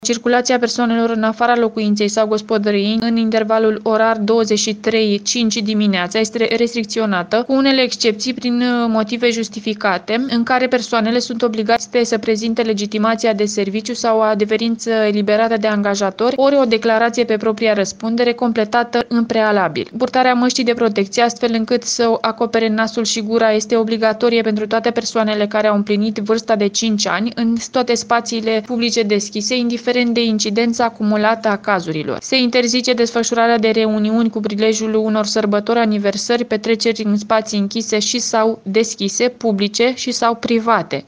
Circulația persoanelor în afara locuinței sau gospodăriei în intervalul orar 23-5 dimineața este restricționată, cu unele excepții prin motive justificate, în care persoanele sunt obligate să prezinte legitimația de serviciu sau o adeverință eliberată de angajatori, ori o declarație pe propria răspundere completată în prealabil. Purtarea măștii de protecție, astfel încât să acopere nasul și gura, este obligatorie pentru toate persoanele care au împlinit vârsta de 5 ani în toate spațiile publice deschise, indiferent de incidența acumulată a cazurilor. Se interzice desfășurarea de reuniuni cu prilejul unor sărbători, aniversări, petreceri în spații închise și sau deschise, publice și sau private.